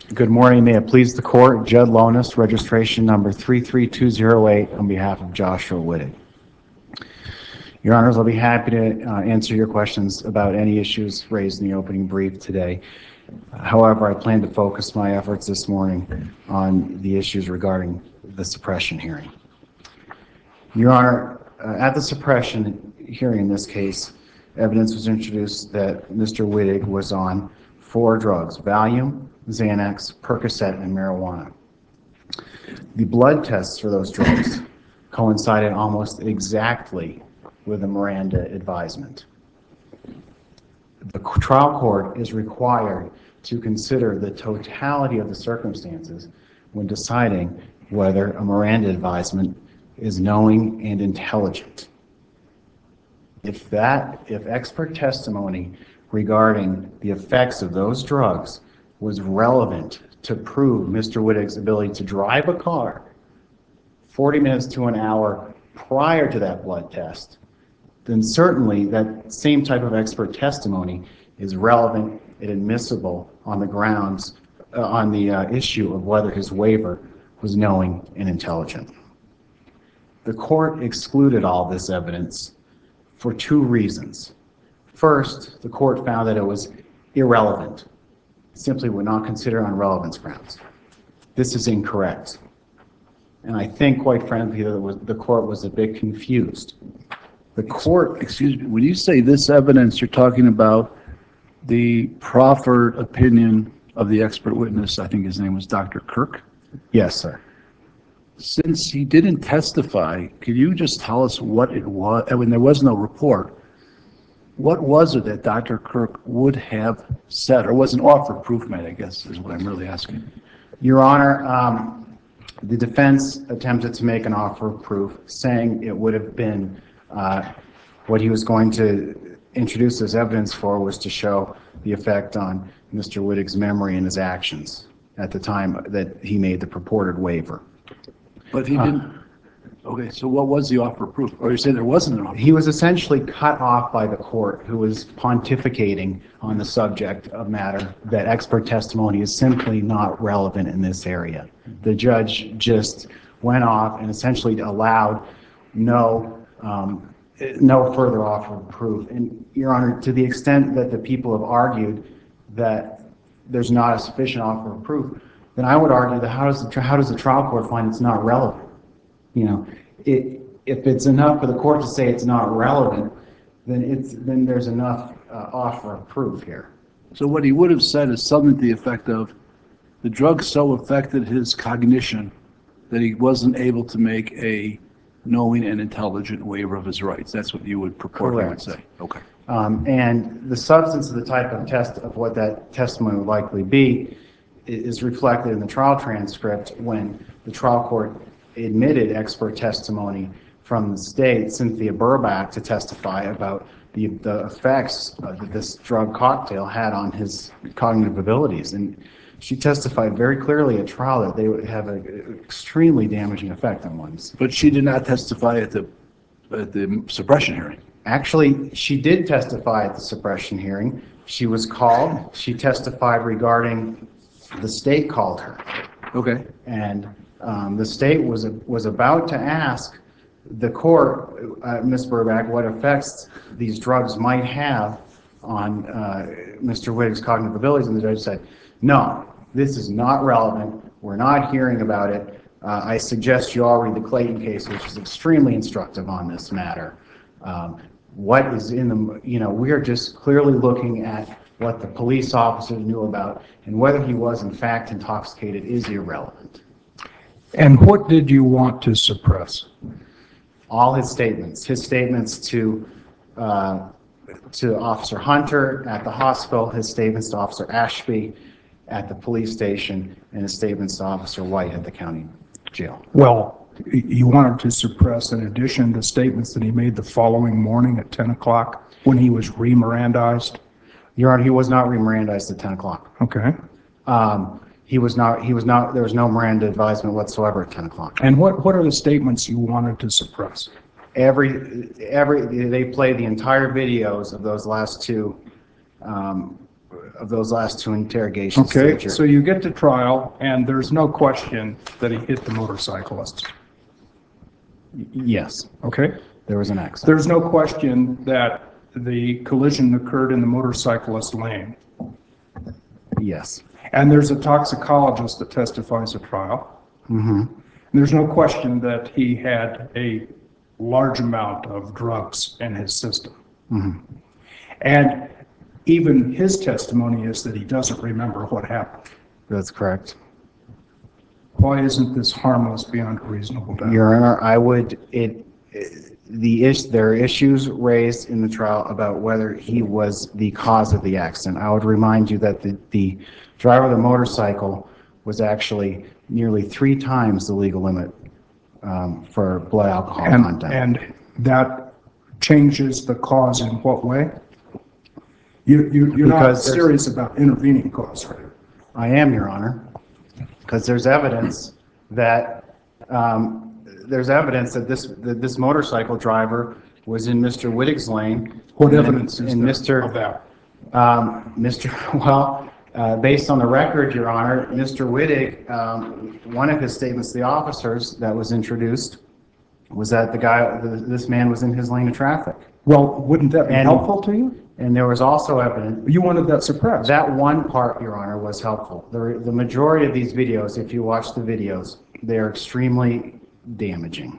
Good morning. May it please the court, Judd Lonis, registration number 33208 on behalf of Joshua Wittig. Your Honors, I'll be happy to answer your questions about any issues raised in the opening brief today. However, I plan to focus my efforts this morning on the issues regarding the suppression hearing. Your Honor, at the suppression hearing in this case, evidence was introduced that Mr. Wittig was on 4 drugs: Valium, Xanax, Percocet, and marijuana. The blood tests for those drugs coincided almost exactly with the Miranda advisement. The trial court is required to consider the totality of the circumstances when deciding whether a Miranda advisement is knowing and intelligent. If expert testimony regarding the effects of those drugs was relevant to prove Mr. Wittig's ability to drive a car 40 minutes to an hour prior to that blood test, then certainly that same type of expert testimony is relevant and admissible on the grounds, on the issue of whether his waiver was knowing and intelligent. The court excluded all this evidence for 2 reasons. First, the court found that it was irrelevant, simply would not consider on relevance grounds. This is incorrect. And I think, quite frankly, the court was a bit confused. The court... Excuse me, when you say this evidence, you're talking about the proffered opinion of the expert witness, I think his name was Dr. Kirk? Yes, sir. Since he didn't testify, could you just tell us what it was? I mean, there was no report. What was it that Dr. Kirk would have said, or was an offer of proof made, I guess, is what I'm really asking. Your Honor, the defense attempted to make an offer of proof, saying it would have been what he was going to introduce as evidence for was to show the effect on Mr. Wittig's memory and his actions at the time that he made the purported waiver. But he didn't. Okay, so what was the offer of proof? Or you say there wasn't an offer? He was essentially cut off by the court, who was pontificating on the subject of matter that expert testimony is simply not relevant in this area. The judge just went off and essentially allowed no further offer of proof. And, Your Honor, to the extent that the people have argued that there's not a sufficient offer of proof, then I would argue that how does the trial court find it's not relevant? You know, if it's enough for the court to say it's not relevant, then there's enough offer of proof here. So what he would have said is something to the effect of, the drug so affected his cognition that he wasn't able to make a knowing and intelligent waiver of his rights. That's what you would purport to say. Okay. And the substance of the type of test of what that testimony would likely be is reflected in the trial transcript when the trial court admitted expert testimony from the state, Cynthia Burbach, to testify about the effects that this drug cocktail had on his cognitive abilities. And she testified very clearly at trial that they would have an extremely damaging effect on one's. But she did not testify at the suppression hearing. Actually, she did testify at the suppression hearing. She was called. She testified regarding the state called her. Okay. And the state was about to ask the court, Ms. Burbach, what effects these drugs might have on Mr. Wittig's cognitive abilities, and the judge said, no, this is not relevant. We're not hearing about it. I suggest you all read the Clayton case, which is extremely instructive on this matter. What is in the, we are just clearly looking at what the police officer knew about, and whether he was in fact intoxicated is irrelevant. And what did you want to suppress? All his statements to Officer Hunter at the hospital, his statements to Officer Ashby at the police station, and his statements to Officer White at the county jail. Well, you wanted to suppress, in addition to statements that he made the following morning at 10 o'clock when he was re-Mirandized? Your Honor, he was not re-Mirandized at 10 o'clock. Okay. There was no Miranda advisement whatsoever at 10 o'clock. And what are the statements you wanted to suppress? They play the entire videos of those last 2 those last two interrogations. Okay, so you get to trial, and there's no question that he hit the motorcyclist, Yes, okay? there was an accident. There's no question that the collision occurred in the motorcyclist lane. Yes. And there's a toxicologist that testifies at trial. And there's no question that he had a large amount of drugs in his system. And even his testimony is that he doesn't remember what happened. That's correct. Why isn't this harmless beyond a reasonable doubt? Your Honor, there are issues raised in the trial about whether he was the cause of the accident. I would remind you that the driver of the motorcycle was actually nearly 3 times the legal limit for blood alcohol content. And that changes the cause in what way? You're not serious about intervening cause, right? I am, Your Honor, because there's evidence that this motorcycle driver was in Mr. Wittig's lane. What evidence is there of that? Based on the record, Your Honor, Mr. Wittig, one of his statements to the officers that was introduced was that this man was in his lane of traffic. Well, wouldn't that be helpful to you? And there was also evidence. You wanted that suppressed. That one part, Your Honor, was helpful. The majority of these videos, if you watch the videos, they're extremely damaging.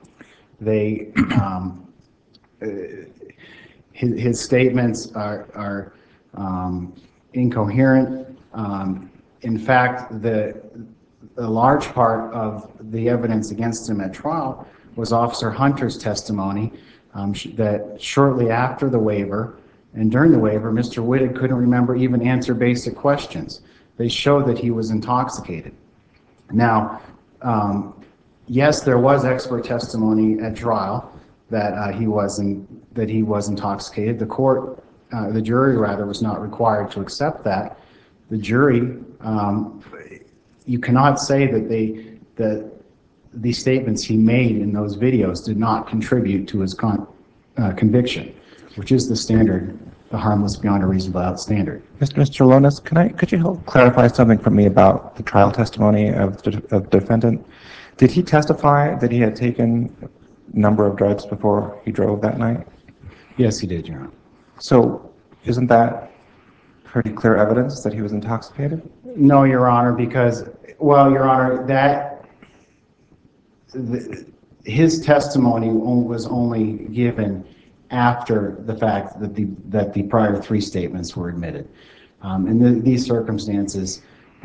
His statements are incoherent. In fact, a large part of the evidence against him at trial was Officer Hunter's testimony that shortly after the waiver and during the waiver, Mr. Wittig couldn't remember even answer basic questions. They showed that he was intoxicated. Now, yes, there was expert testimony at trial that he was intoxicated. The jury was not required to accept that. The jury, you cannot say that the statements he made in those videos did not contribute to his conviction, which is the standard, the harmless beyond a reasonable doubt standard. Mr. Lonis, could you help clarify something for me about the trial testimony of the defendant? Did he testify that he had taken a number of drugs before he drove that night? Yes, he did, Your Honor. So isn't that pretty clear evidence that he was intoxicated? No, Your Honor, because, well, Your Honor, his testimony was only given after the fact that the prior 3 statements were admitted. In these circumstances,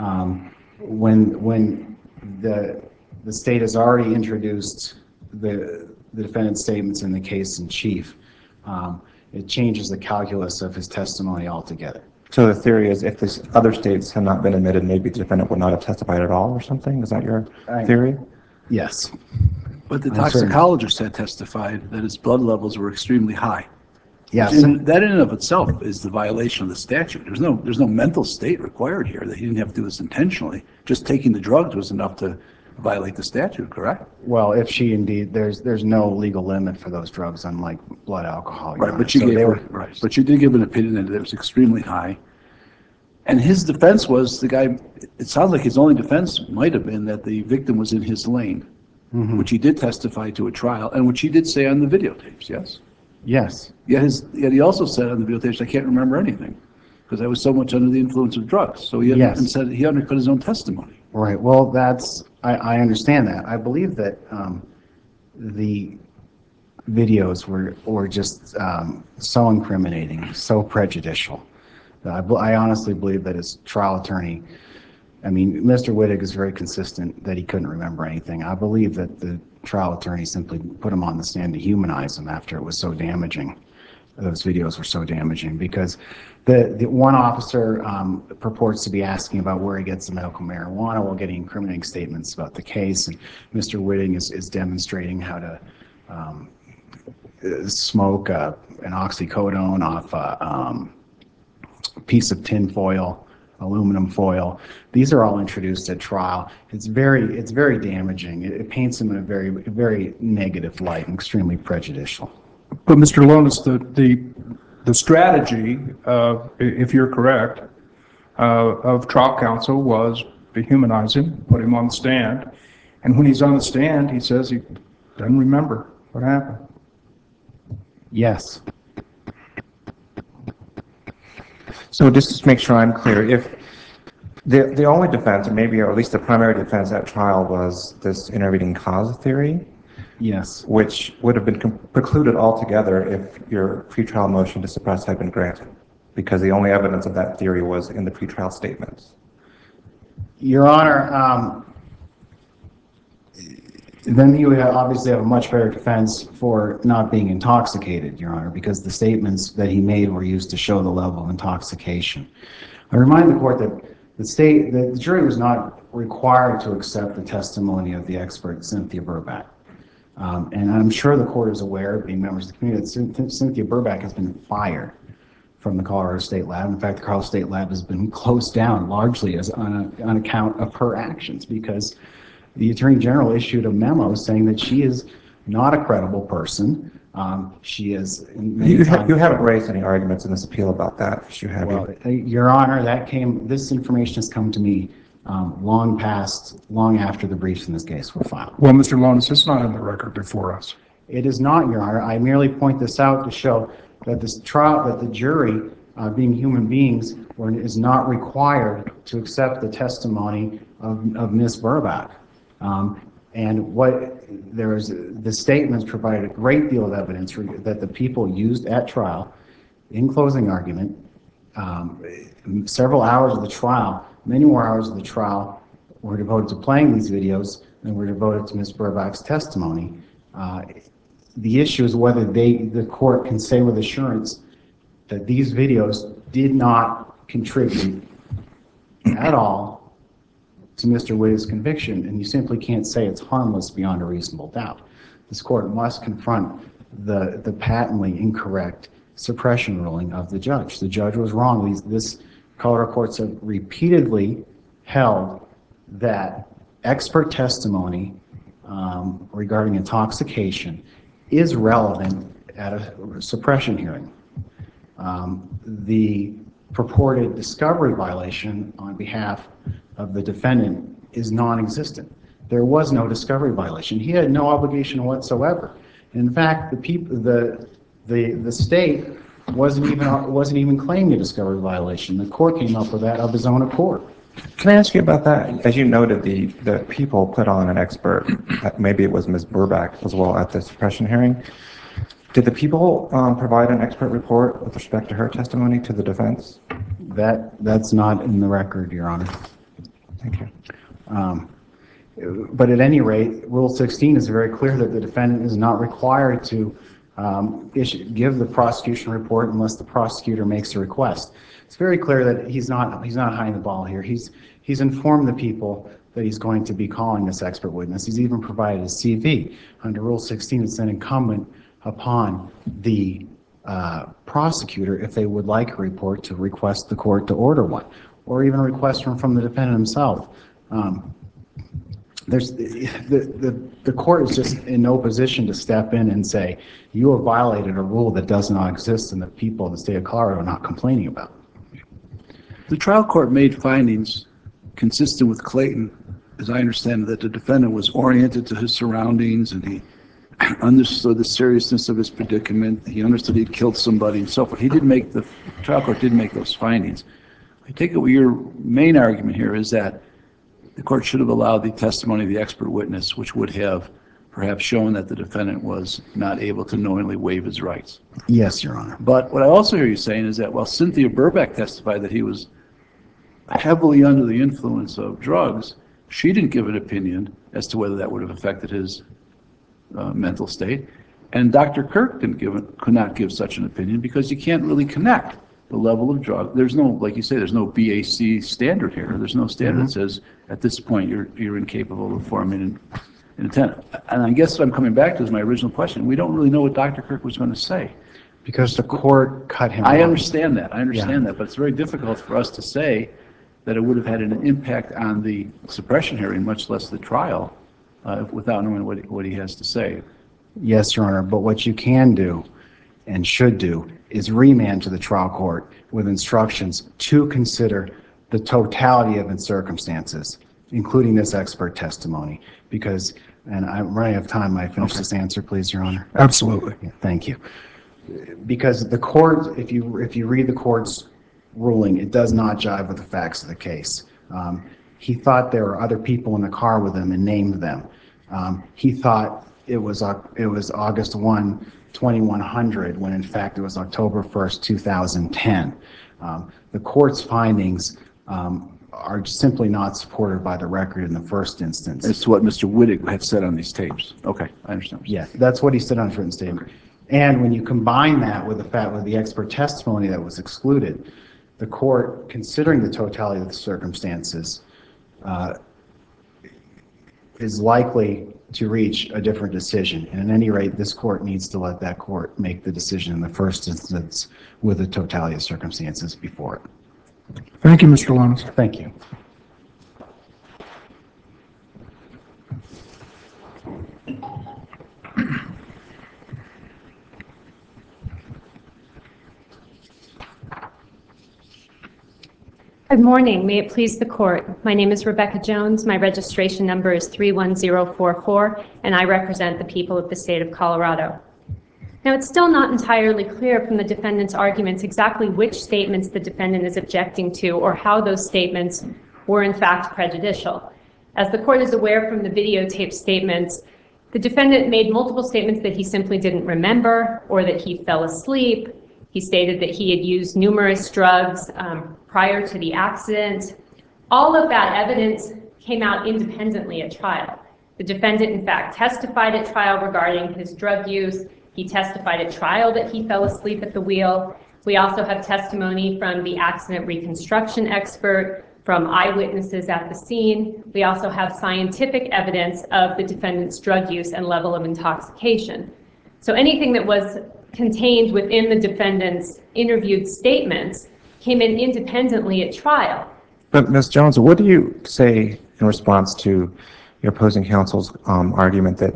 when the state has already introduced the defendant's statements in the case in chief, it changes the calculus of his testimony altogether. So the theory is if these other states had not been admitted, maybe the defendant would not have testified at all or something? Is that your theory? Yes. But the toxicologist had testified that his blood levels were extremely high. Yes. And that in and of itself is the violation of the statute. There's no mental state required here, that he didn't have to do this intentionally. Just taking the drugs was enough to violate the statute, correct? Well, if she indeed, there's no legal limit for those drugs, unlike blood alcohol. Right, but you did give an opinion that it was extremely high. And his defense was, it sounds like his only defense might have been that the victim was in his lane, which he did testify to at trial, and which he did say on the videotapes, yes? Yes. Yet he also said on the videotapes, I can't remember anything, because I was so much under the influence of drugs. So he said he undercut his own testimony. Right, well, I understand that. I believe that the videos were just so incriminating, so prejudicial. I honestly believe that his trial attorney, Mr. Wittig is very consistent that he couldn't remember anything. I believe that the trial attorney simply put him on the stand to humanize him after it was so damaging. Those videos were so damaging because the one officer purports to be asking about where he gets the medical marijuana while getting incriminating statements about the case, and Mr. Wittig is demonstrating how to smoke an oxycodone off a piece of tin foil, aluminum foil. These are all introduced at trial. It's very damaging. It paints him in a very, very negative light and extremely prejudicial. But Mr. Lonis, the strategy, if you're correct, of trial counsel was dehumanize him, put him on the stand. And when he's on the stand, he says he doesn't remember what happened. Yes. So just to make sure I'm clear, if the only defense, or maybe or at least the primary defense at trial, was this intervening cause theory, Yes. which would have been precluded altogether if your pretrial motion to suppress had been granted, because the only evidence of that theory was in the pretrial statements. Your Honor, then you obviously have a much better defense for not being intoxicated, Your Honor, because the statements that he made were used to show the level of intoxication. I remind the court that the jury was not required to accept the testimony of the expert Cynthia Burback. And I'm sure the court is aware, being members of the community, that Cynthia Burback has been fired from the Colorado State Lab. In fact, the Colorado State Lab has been closed down largely on account of her actions, because the Attorney General issued a memo saying that she is not a credible person. She is. You haven't raised any arguments in this appeal about that issue, have you? Well, Your Honor, this information has come to me long after the briefs in this case were filed. Well, Mr. Lonis, it's not in the record before us. It is not, Your Honor. I merely point this out to show that the jury, being human beings, is not required to accept the testimony of Ms. Burback. And the statements provided a great deal of evidence that the people used at trial, in closing argument, several hours of the trial, many more hours of the trial were devoted to playing these videos than were devoted to Ms. Burback's testimony. The issue is whether the court can say with assurance that these videos did not contribute at all to Mr. Wittig's conviction, and you simply can't say it's harmless beyond a reasonable doubt. This court must confront the patently incorrect suppression ruling of the judge. The judge was wrong. This Colorado courts have repeatedly held that expert testimony regarding intoxication is relevant at a suppression hearing. The purported discovery violation on behalf of the defendant is non-existent. There was no discovery violation. He had no obligation whatsoever. In fact, the state wasn't even claiming a discovery violation. The court came up with that of his own accord. Can I ask you about that? As you noted, the people put on an expert, maybe it was Ms. Burback as well, at the suppression hearing. Did the people provide an expert report with respect to her testimony to the defense? That's not in the record, Your Honor. Thank you. But at any rate, Rule 16 is very clear that the defendant is not required to give the prosecution report unless the prosecutor makes a request. It's very clear that he's not hiding the ball here. He's informed the people that he's going to be calling this expert witness. He's even provided a CV. Under Rule 16, it's then incumbent upon the prosecutor, if they would like a report, to request the court to order one, or even request one from the defendant himself. The court is just in no position to step in and say, you have violated a rule that does not exist and the people of the state of Colorado are not complaining about. The trial court made findings consistent with Clayton, as I understand, that the defendant was oriented to his surroundings and he understood the seriousness of his predicament. He understood he'd killed somebody and so forth. The trial court didn't make those findings. I take it your main argument here is that the court should have allowed the testimony of the expert witness, which would have perhaps shown that the defendant was not able to knowingly waive his rights. Yes, Your Honor. But what I also hear you saying is that while Cynthia Burback testified that he was heavily under the influence of drugs, she didn't give an opinion as to whether that would have affected his mental state. And Dr. Kirk could not give such an opinion because you can't really connect the level of drug. There's no, like you say, there's no BAC standard here. There's no standard that says at this point you're incapable of forming an intent. And I guess what I'm coming back to is my original question. We don't really know what Dr. Kirk was going to say. Because the court cut him off. I understand that, but it's very difficult for us to say that it would have had an impact on the suppression hearing, much less the trial, without knowing what he has to say. Yes, Your Honor, but what you can do and should do is remand to the trial court with instructions to consider the totality of the circumstances, including this expert testimony, because, and I'm running out of time, may I finish this answer, please, Your Honor? Absolutely. Yeah, thank you. Because the court, if you read the court's ruling, it does not jive with the facts of the case. He thought there were other people in the car with him and named them. He thought it was August 1, 2100, when in fact it was October 1st, 2010. The court's findings are simply not supported by the record in the first instance. As to what Mr. Wittig had said on these tapes. Okay, I understand. Yeah, that's what he said on his written statement. And when you combine that with the expert testimony that was excluded, the court, considering the totality of the circumstances, is likely to reach a different decision. And at any rate, this court needs to let that court make the decision in the first instance with the totality of circumstances before it. Thank you, Mr. Lones. Thank you. Good morning. May it please the court. My name is Rebecca Jones. My registration number is 31044, and I represent the people of the state of Colorado. Now, it's still not entirely clear from the defendant's arguments exactly which statements the defendant is objecting to or how those statements were in fact prejudicial. As the court is aware from the videotape statements, the defendant made multiple statements that he simply didn't remember or that he fell asleep. He stated that he had used numerous drugs prior to the accident. All of that evidence came out independently at trial. The defendant, in fact, testified at trial regarding his drug use. He testified at trial that he fell asleep at the wheel. We also have testimony from the accident reconstruction expert, from eyewitnesses at the scene. We also have scientific evidence of the defendant's drug use and level of intoxication. So anything that was contained within the defendant's interviewed statements came in independently at trial. But Ms. Jones, what do you say in response to your opposing counsel's argument that,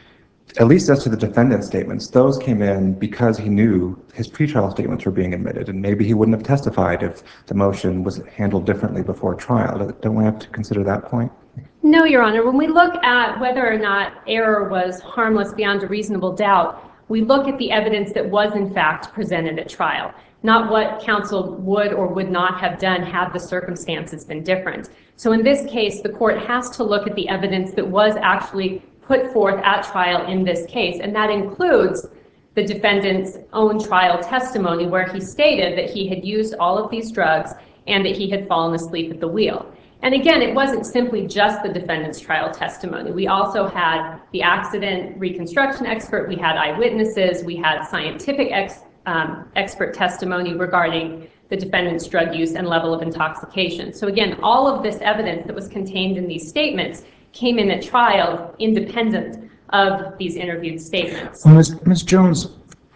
at least as to the defendant's statements, those came in because he knew his pretrial statements were being admitted, and maybe he wouldn't have testified if the motion was handled differently before trial? Don't we have to consider that point? No, Your Honor. When we look at whether or not error was harmless beyond a reasonable doubt, we look at the evidence that was in fact presented at trial, not what counsel would or would not have done had the circumstances been different. So in this case, the court has to look at the evidence that was actually put forth at trial in this case, and that includes the defendant's own trial testimony where he stated that he had used all of these drugs and that he had fallen asleep at the wheel. And again, it wasn't simply just the defendant's trial testimony. We also had the accident reconstruction expert, we had eyewitnesses, we had scientific expert testimony regarding the defendant's drug use and level of intoxication. So again, all of this evidence that was contained in these statements came in at trial independent of these interviewed statements. Ms. Jones,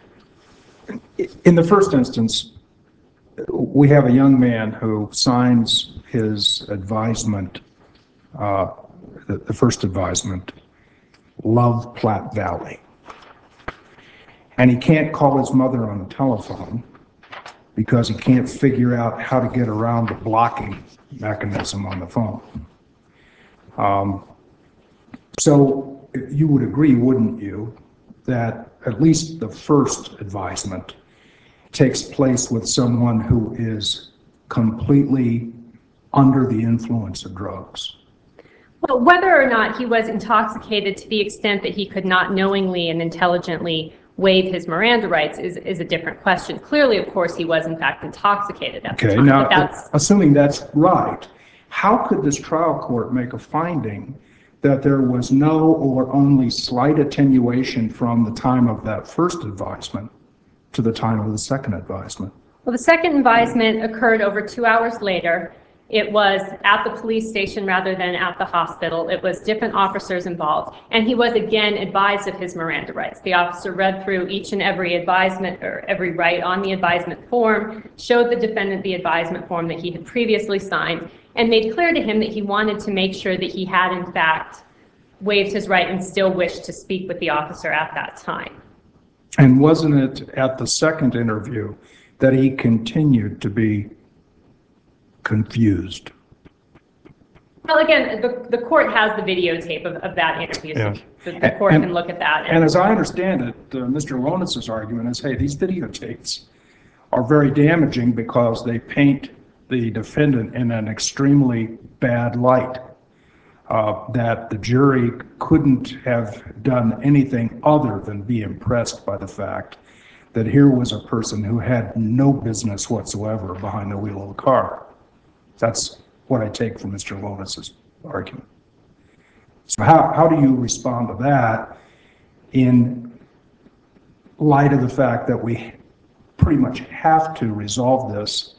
in the first instance, we have a young man who signs his advisement, the first advisement, Love Platte Valley. And he can't call his mother on the telephone because he can't figure out how to get around the blocking mechanism on the phone. So you would agree, wouldn't you, that at least the first advisement takes place with someone who is completely under the influence of drugs? Well, whether or not he was intoxicated to the extent that he could not knowingly and intelligently waive his Miranda rights is a different question. Clearly, of course, he was in fact intoxicated at the time. Now, assuming that's right, how could this trial court make a finding that there was no or only slight attenuation from the time of that first advisement to the time of the second advisement? Well, the second advisement occurred over 2 hours later. It was at the police station rather than at the hospital. It was different officers involved. And he was again advised of his Miranda rights. The officer read through each and every advisement or every right on the advisement form, showed the defendant the advisement form that he had previously signed, and made clear to him that he wanted to make sure that he had in fact waived his right and still wished to speak with the officer at that time. And wasn't it at the second interview that he continued to be confused. Well, again, the court has the videotape of that interview, so the court can look at that. And as I understand it, Mr. Lonis's argument is, hey, these videotapes are very damaging because they paint the defendant in an extremely bad light, that the jury couldn't have done anything other than be impressed by the fact that here was a person who had no business whatsoever behind the wheel of a car. That's what I take from Mr. Lonis's argument. So how do you respond to that in light of the fact that we pretty much have to resolve this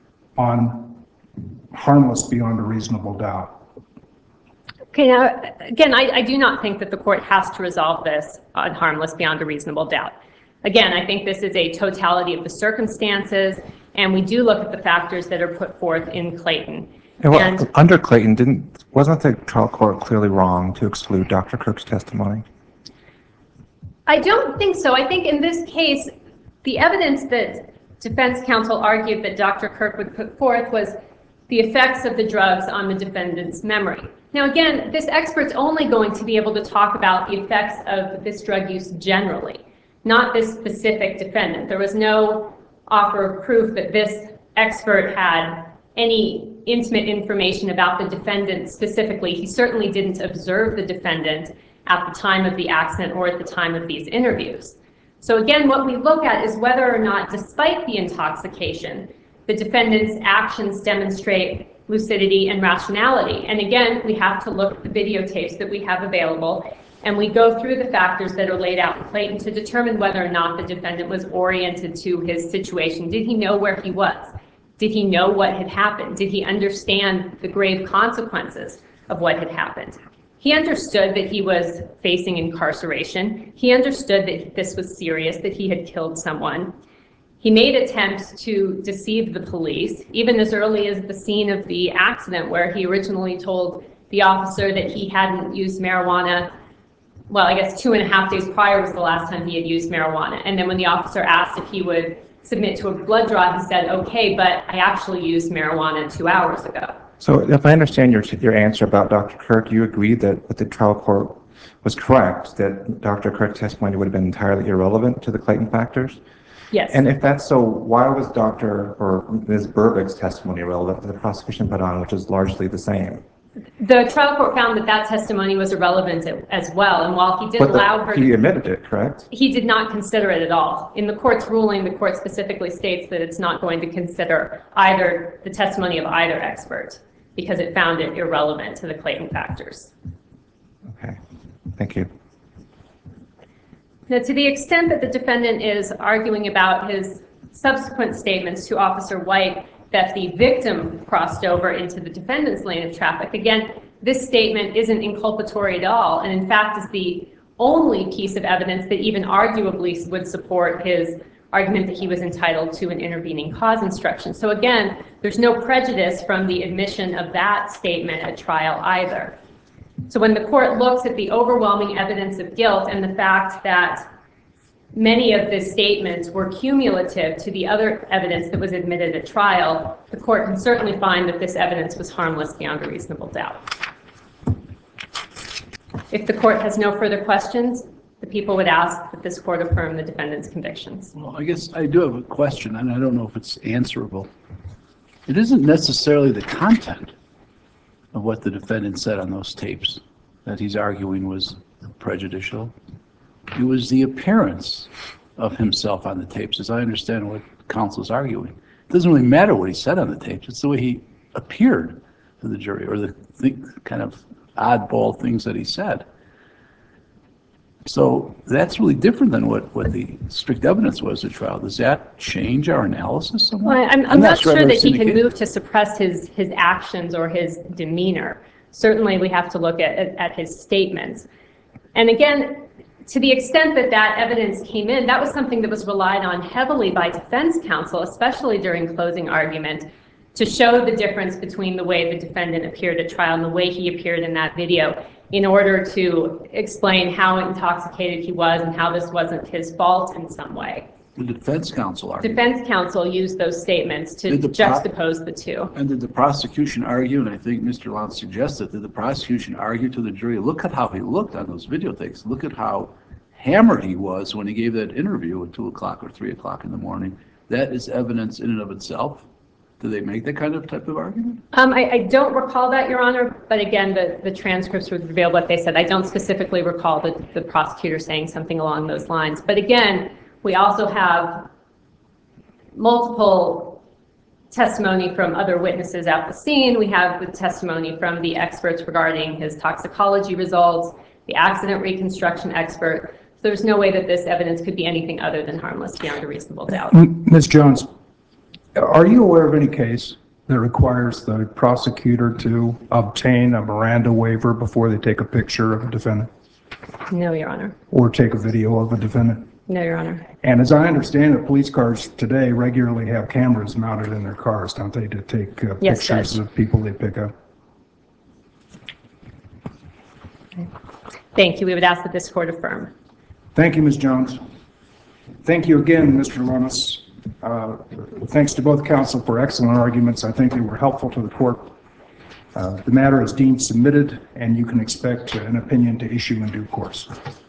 on harmless beyond a reasonable doubt? Okay, now, again, I do not think that the court has to resolve this on harmless beyond a reasonable doubt. Again, I think this is a totality of the circumstances, and we do look at the factors that are put forth in Clayton. And under Clayton, wasn't the trial court clearly wrong to exclude Dr. Kirk's testimony? I don't think so. I think in this case, the evidence that defense counsel argued that Dr. Kirk would put forth was the effects of the drugs on the defendant's memory. Now, again, this expert's only going to be able to talk about the effects of this drug use generally, not this specific defendant. There was no offer of proof that this expert had any intimate information about the defendant specifically. He certainly didn't observe the defendant at the time of the accident or at the time of these interviews. So again, what we look at is whether or not, despite the intoxication, the defendant's actions demonstrate lucidity and rationality. And again, we have to look at the videotapes that we have available, and we go through the factors that are laid out in Clayton to determine whether or not the defendant was oriented to his situation. Did he know where he was? Did he know what had happened? Did he understand the grave consequences of what had happened? He understood that he was facing incarceration. He understood that this was serious, that he had killed someone. He made attempts to deceive the police, even as early as the scene of the accident, where he originally told the officer that he hadn't used marijuana. Well, I guess 2.5 days prior was the last time he had used marijuana. And then when the officer asked if he would submit to a blood draw, he said, okay, but I actually used marijuana 2 hours ago. So if I understand your answer about Dr. Kirk, you agree that the trial court was correct, that Dr. Kirk's testimony would have been entirely irrelevant to the Clayton factors? Yes. And if that's so, why was Dr. or Ms. Burbick's testimony relevant to the prosecution put on, which is largely the same? The trial court found that that testimony was irrelevant as well, and while he did allow her... He admitted it, correct? He did not consider it at all. In the court's ruling, the court specifically states that it's not going to consider either the testimony of either expert because it found it irrelevant to the Clayton factors. Okay, thank you. Now, to the extent that the defendant is arguing about his subsequent statements to Officer White that the victim crossed over into the defendant's lane of traffic, again, this statement isn't inculpatory at all, and in fact is the only piece of evidence that even arguably would support his argument that he was entitled to an intervening cause instruction. So again, there's no prejudice from the admission of that statement at trial either. So when the court looks at the overwhelming evidence of guilt and the fact that many of the statements were cumulative to the other evidence that was admitted at trial, the court can certainly find that this evidence was harmless beyond a reasonable doubt. If the court has no further questions, the people would ask that this court affirm the defendant's convictions. Well, I guess I do have a question, and I don't know if it's answerable. It isn't necessarily the content of what the defendant said on those tapes that he's arguing was prejudicial. It was the appearance of himself on the tapes, as I understand what counsel's arguing. It doesn't really matter what he said on the tapes. It's the way he appeared to the jury, or the kind of oddball things that he said. So that's really different than what the strict evidence was at trial. Does that change our analysis somewhat? Well, I'm not sure that he can indicated. move to suppress his actions or his demeanor. Certainly, we have to look at his statements. And again, to the extent that that evidence came in, that was something that was relied on heavily by defense counsel, especially during closing argument, to show the difference between the way the defendant appeared at trial and the way he appeared in that video, in order to explain how intoxicated he was and how this wasn't his fault in some way. The defense counsel argued. Defense counsel used those statements to Did the juxtapose the two. And did the prosecution argue, and I think Mr. Lance suggested, did the prosecution argue to the jury, look at how he looked on those videotapes, look at how hammered he was when he gave that interview at 2 o'clock or 3 o'clock in the morning. That is evidence in and of itself. Do they make that kind of type of argument? I don't recall that, Your Honor, but again, the transcripts would reveal what they said. I don't specifically recall the prosecutor saying something along those lines. But again, we also have multiple testimony from other witnesses at the scene. We have the testimony from the experts regarding his toxicology results, the accident reconstruction expert. So there's no way that this evidence could be anything other than harmless beyond a reasonable doubt. Ms. Jones, are you aware of any case that requires the prosecutor to obtain a Miranda waiver before they take a picture of a defendant No, Your Honor. or take a video of a defendant? No, Your Honor. And as I understand it, police cars today regularly have cameras mounted in their cars, don't they, to take Yes, pictures Judge. of people they pick up? Thank you. We would ask that this court affirm. Thank you, Ms. Jones. Thank you again, Mr. Lonis. Thanks to both counsel for excellent arguments. I think they were helpful to the court. The matter is deemed submitted, and you can expect an opinion to issue in due course.